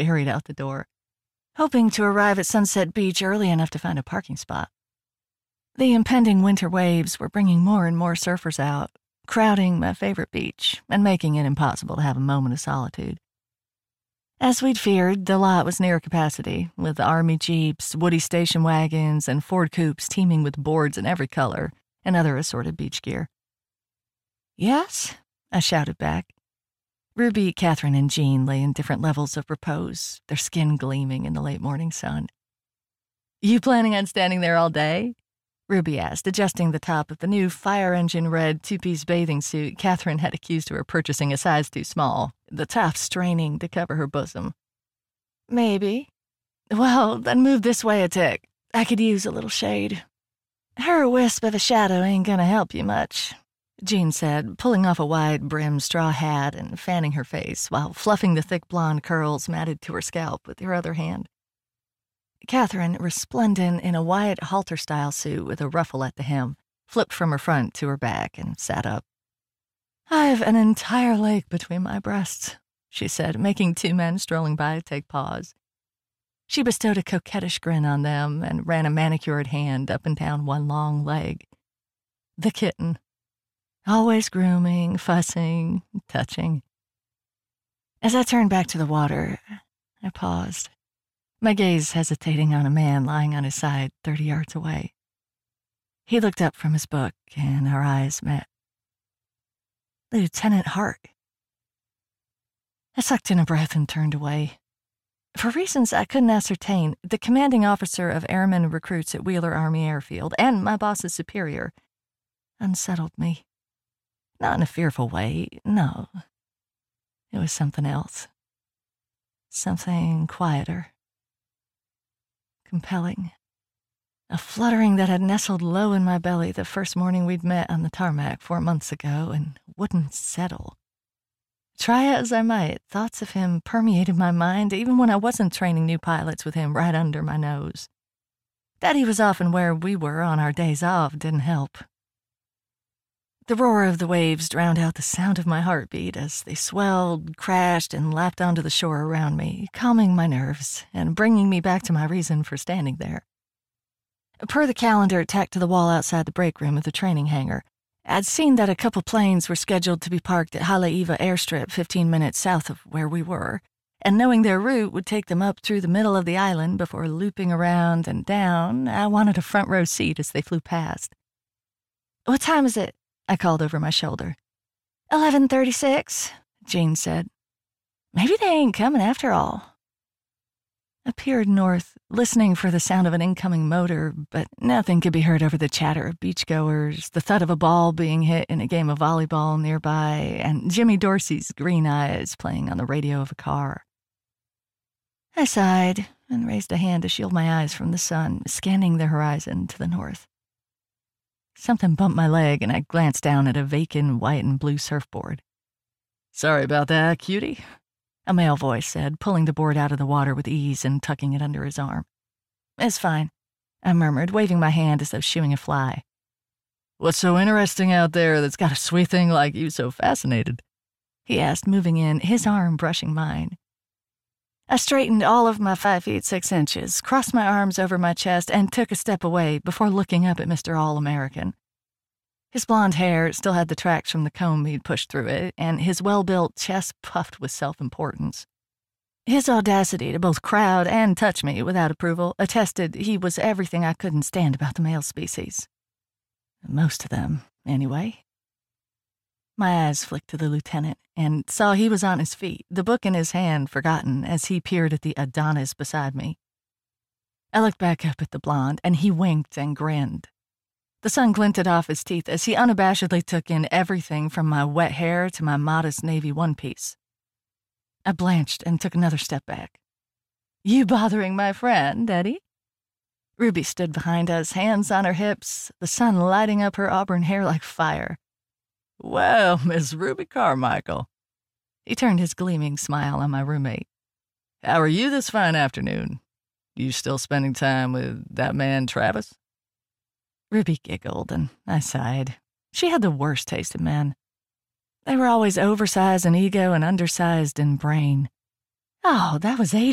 hurried out the door, hoping to arrive at Sunset Beach early enough to find a parking spot. The impending winter waves were bringing more and more surfers out, crowding my favorite beach and making it impossible to have a moment of solitude. As we'd feared, the lot was near capacity, with Army Jeeps, Woody station wagons, and Ford coupes teeming with boards in every color and other assorted beach gear. "Yes?" I shouted back. Ruby, Catherine, and Jean lay in different levels of repose, their skin gleaming in the late morning sun. "You planning on standing there all day?" Ruby asked, adjusting the top of the new fire engine red two-piece bathing suit Catherine had accused her of purchasing a size too small, the top straining to cover her bosom. "Maybe." "Well, then move this way a tick. I could use a little shade." "Her wisp of a shadow ain't gonna help you much," Jean said, pulling off a wide-brimmed straw hat and fanning her face while fluffing the thick blonde curls matted to her scalp with her other hand. Catherine, resplendent in a white halter-style suit with a ruffle at the hem, flipped from her front to her back and sat up. "I've an entire lake between my breasts," she said, making two men strolling by take pause. She bestowed a coquettish grin on them and ran a manicured hand up and down one long leg. The kitten. Always grooming, fussing, touching. As I turned back to the water, I paused, my gaze hesitating on a man lying on his side 30 yards away. He looked up from his book, and our eyes met. "Lieutenant Hart." I sucked in a breath and turned away. For reasons I couldn't ascertain, the commanding officer of airmen recruits at Wheeler Army Airfield, and my boss's superior, unsettled me. Not in a fearful way, no. It was something else. Something quieter. Compelling. A fluttering that had nestled low in my belly the first morning we'd met on the tarmac 4 months ago and wouldn't settle. Try as I might, thoughts of him permeated my mind even when I wasn't training new pilots with him right under my nose. That he was often where we were on our days off didn't help. The roar of the waves drowned out the sound of my heartbeat as they swelled, crashed, and lapped onto the shore around me, calming my nerves and bringing me back to my reason for standing there. Per the calendar tacked to the wall outside the break room of the training hangar, I'd seen that a couple planes were scheduled to be parked at Haleiwa Airstrip 15 minutes south of where we were, and knowing their route would take them up through the middle of the island before looping around and down, I wanted a front row seat as they flew past. "What time is it?" I called over my shoulder. 11:36, Jean said. "Maybe they ain't coming after all." I peered north, listening for the sound of an incoming motor, but nothing could be heard over the chatter of beachgoers, the thud of a ball being hit in a game of volleyball nearby, and Jimmy Dorsey's green eyes playing on the radio of a car. I sighed and raised a hand to shield my eyes from the sun, scanning the horizon to the north. Something bumped my leg, and I glanced down at a vacant white and blue surfboard. "Sorry about that, cutie," a male voice said, pulling the board out of the water with ease and tucking it under his arm. "It's fine," I murmured, waving my hand as though shooing a fly. "What's so interesting out there that's got a sweet thing like you so fascinated?" he asked, moving in, his arm brushing mine. I straightened all of my 5 feet 6 inches, crossed my arms over my chest, and took a step away before looking up at Mr. All-American. His blonde hair still had the tracks from the comb he'd pushed through it, and his well-built chest puffed with self-importance. His audacity to both crowd and touch me without approval attested he was everything I couldn't stand about the male species. Most of them, anyway. My eyes flicked to the lieutenant and saw he was on his feet, the book in his hand forgotten as he peered at the Adonis beside me. I looked back up at the blonde, and he winked and grinned. The sun glinted off his teeth as he unabashedly took in everything from my wet hair to my modest navy one-piece. I blanched and took another step back. "You bothering my friend, Eddie?" Ruby stood behind us, hands on her hips, the sun lighting up her auburn hair like fire. "Well, Miss Ruby Carmichael." He turned his gleaming smile on my roommate. "How are you this fine afternoon? You still spending time with that man, Travis?" Ruby giggled, and I sighed. She had the worst taste in men. They were always oversized in ego and undersized in brain. Oh, that was ages